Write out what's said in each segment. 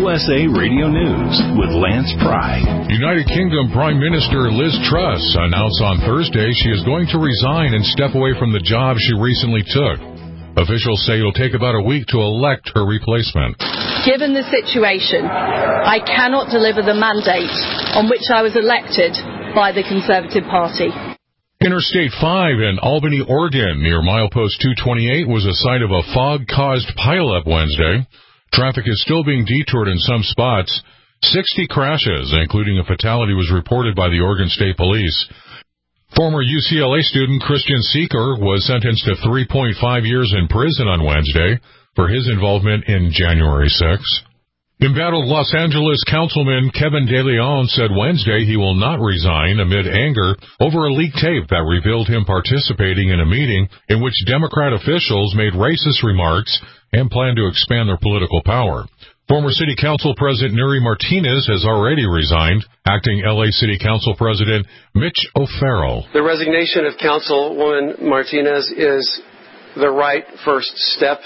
USA Radio News with Lance Pry. United Kingdom Prime Minister Liz Truss announced on Thursday she is going to resign and step away from the job she recently took. Officials say it'll take about a week to elect her replacement. Given the situation, I cannot deliver the mandate on which I was elected by the Conservative Party. Interstate 5 in Albany, Oregon, near milepost 228, was a site of a fog-caused pileup Wednesday. Traffic is still being detoured in some spots. 60 crashes, including a fatality, was reported by the Oregon State Police. Former UCLA student Christian Seeker was sentenced to 3.5 years in prison on Wednesday for his involvement in January 6. Embattled Los Angeles Councilman Kevin De Leon said Wednesday he will not resign amid anger over a leaked tape that revealed him participating in a meeting in which Democrat officials made racist remarks and plan to expand their political power. Former City Council President Nury Martinez has already resigned. Acting L.A. City Council President Mitch O'Farrell. The resignation of Councilwoman Martinez is the right first step.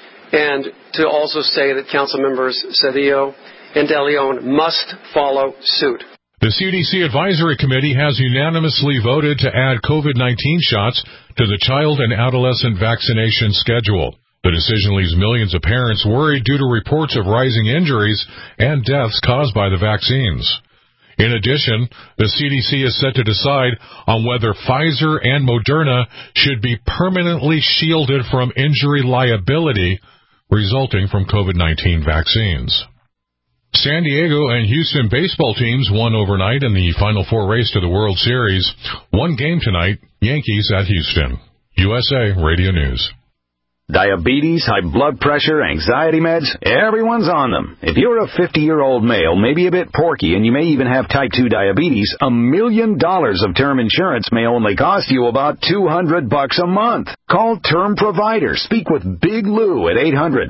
And to also say that Council members Cedillo and De Leon must follow suit. The CDC Advisory Committee has unanimously voted to add COVID-19 shots to the child and adolescent vaccination schedule. The decision leaves millions of parents worried due to reports of rising injuries and deaths caused by the vaccines. In addition, the CDC is set to decide on whether Pfizer and Moderna should be permanently shielded from injury liability resulting from COVID-19 vaccines. San Diego and Houston baseball teams won overnight in the Final Four race to the World Series. One game tonight, Yankees at Houston. USA Radio News. Diabetes, high blood pressure, anxiety meds, everyone's on them. If you're a 50-year-old male, maybe a bit porky, and you may even have type 2 diabetes, $1 million of term insurance may only cost you about $200 a month. Call Term Provider. Speak with Big Lou at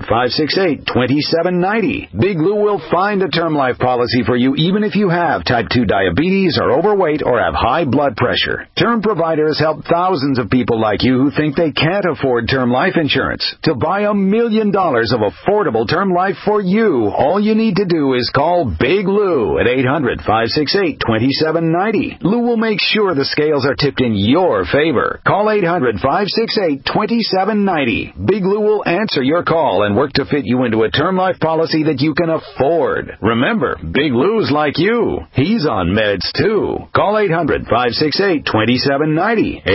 800-568-2790. Big Lou will find a term life policy for you even if you have type 2 diabetes, are overweight, or have high blood pressure. Term Provider has helped thousands of people like you who think they can't afford term life insurance. To buy $1 million of affordable term life for you, all you need to do is call Big Lou at 800-568-2790. Lou will make sure the scales are tipped in your favor. Call 800-568-2790. Big Lou will answer your call and work to fit you into a term life policy that you can afford. Remember, Big Lou's like you. He's on meds too. Call 800-568-2790.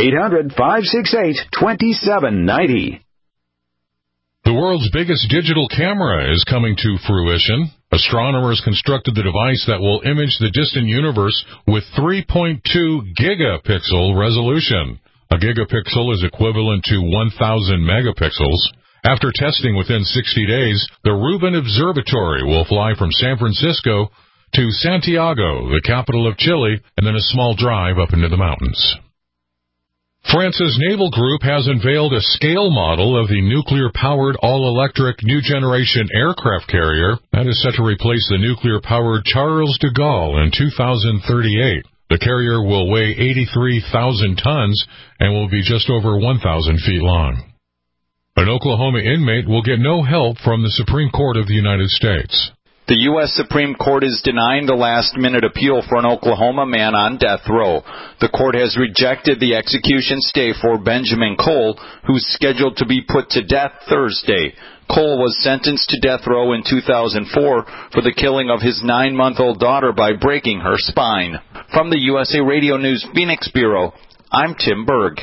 800-568-2790. The world's biggest digital camera is coming to fruition. Astronomers constructed the device that will image the distant universe with 3.2 gigapixel resolution. A gigapixel is equivalent to 1,000 megapixels. After testing within 60 days, the Rubin Observatory will fly from San Francisco to Santiago, the capital of Chile, and then a small drive up into the mountains. France's naval group has unveiled a scale model of the nuclear-powered, all-electric, new-generation aircraft carrier that is set to replace the nuclear-powered Charles de Gaulle in 2038. The carrier will weigh 83,000 tons and will be just over 1,000 feet long. An Oklahoma inmate will get no help from the Supreme Court of the United States. The U.S. Supreme Court is denying the last-minute appeal for an Oklahoma man on death row. The court has rejected the execution stay for Benjamin Cole, who's scheduled to be put to death Thursday. Cole was sentenced to death row in 2004 for the killing of his 9-month-old daughter by breaking her spine. From the USA Radio News Phoenix Bureau, I'm Tim Berg.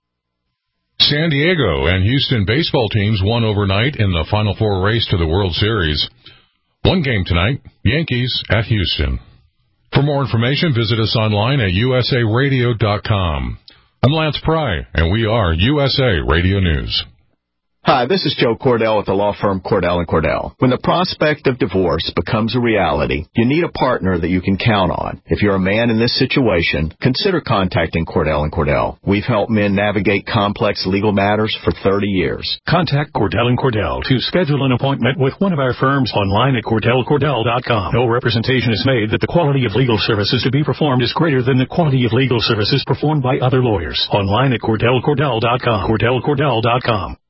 San Diego and Houston baseball teams won overnight in the Final Four race to the World Series. One game tonight, Yankees at Houston. For more information, visit us online at usaradio.com. I'm Lance Pry, and we are USA Radio News. Hi, this is Joe Cordell with the law firm Cordell & Cordell. When the prospect of divorce becomes a reality, you need a partner that you can count on. If you're a man in this situation, consider contacting Cordell & Cordell. We've helped men navigate complex legal matters for 30 years. Contact Cordell & Cordell to schedule an appointment with one of our firms online at CordellCordell.com. No representation is made that the quality of legal services to be performed is greater than the quality of legal services performed by other lawyers. Online at CordellCordell.com. CordellCordell.com.